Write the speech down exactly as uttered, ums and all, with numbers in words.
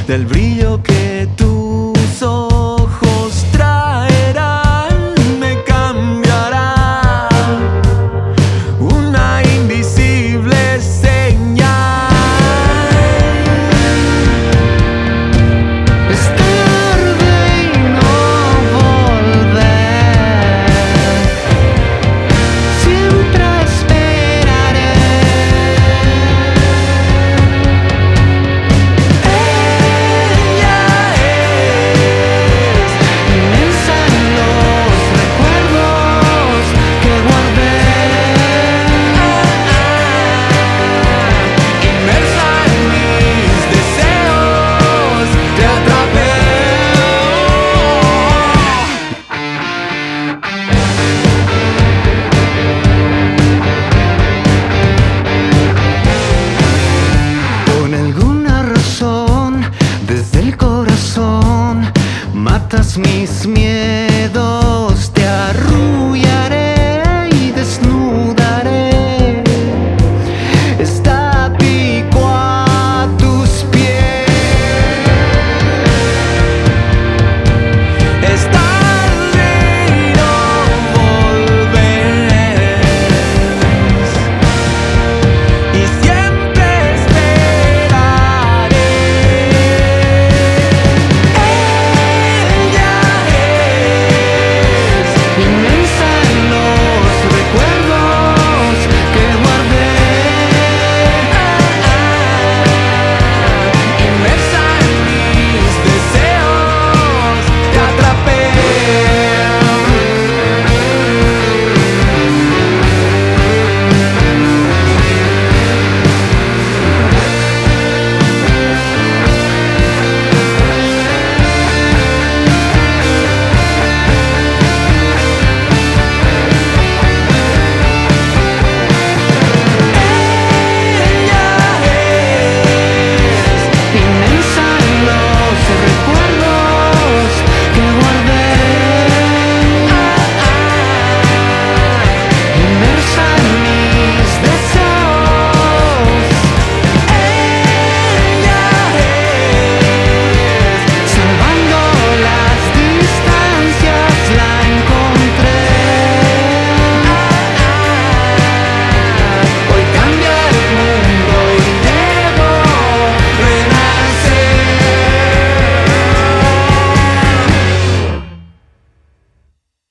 del brillo que tus ojos traerán, me cambiará una invisible señal. Es tarde y no volver, siempre esperaré. Ella es inmensa en los recuerdos que guardé, inmersa en mis deseos, te atrapé. Por alguna razón, desde el corazón, matas mis miedos.